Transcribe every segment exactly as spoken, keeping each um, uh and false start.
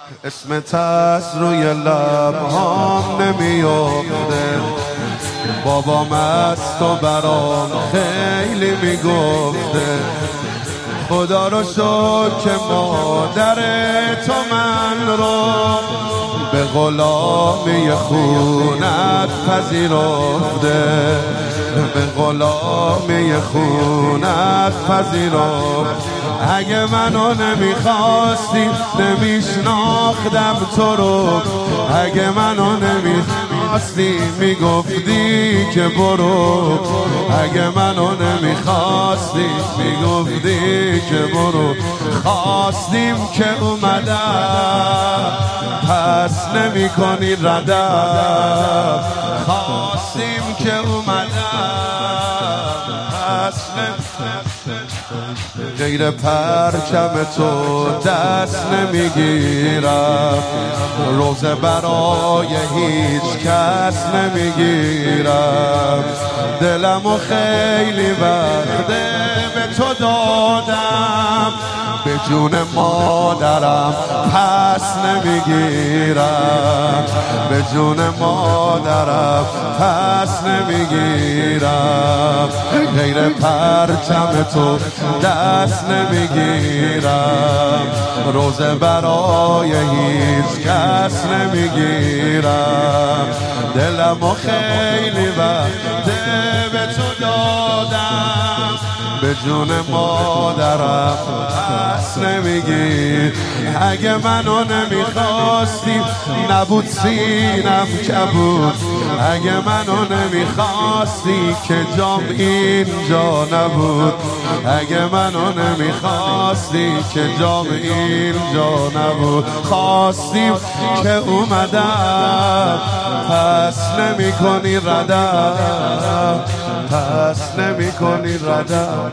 اسمت از روی لبهام نمیافته، بابام از تو برام خیلی میگفته. خدا رو شکر که مادر تو من رو به غلامی خونت پذیرفته، به غلامی خونت پذیرفته. اگه منو نمیخواستی نمیشناختم تو رو، اگه منو نمیخواستی میگفتی که برو، اگه منو نمیخواستی میگفتی که برو. خواستیم که اومدم پس نمی کنی ردم، خواستیم که اومدم پس نمی غیر پرچم تو دست نمیگیرم، روزه برای هیچ کس نمیگیرم. دلمو خیلی وقته به تو دادم، به جون مادرم پس نمیگیرم، به جون مادرم پس نمیگیرم. غیر پرچم تو دست نمیگیرم، روزه برای هیچ کس نمیگیرم. دلمو خیلی وقته به تو دادم، به جون مادرم پس نمیگیر. اگه منو نمیخواستی نبود سینم کبود، اگه منو نمیخواستی که جام اینجا نبود، اگه منو نمیخواستی که جام اینجا نبود. خواستیم که اومدم پس نمی کنی ردم، پس نمی کنی ردم.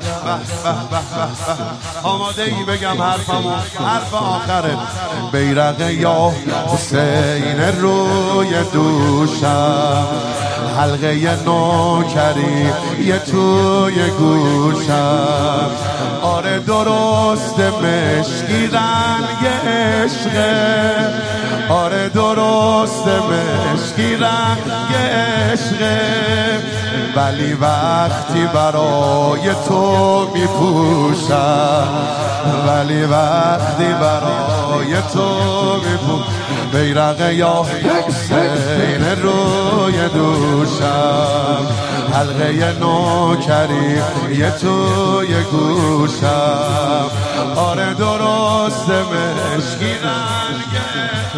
آماده ای بگم حرفمو، حرف آخره. بیرق یا حسین روی دوشم، حلقه نوکری یه توی گوشم. آره درست مشکی رنگ عشقه، آره درست مشکی رنگ عشقه، ولی وقتی برای تو میپوشم، ولی وقتی برای تو میپوشم. بیرق یا حسین روی دوشم، حلقه نوکری یه توی گوشم. آره درست مشکی رنگه،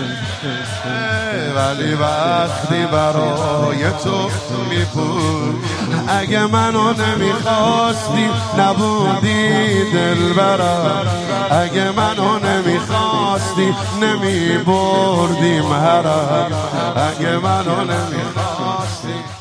ولی وقتی برای تو میپوشم. اگه منو نمیخواستی نبودی دلبرم، اگه منو نمیخواستی نمیبردیم حرم، اگه منو نمیخواستی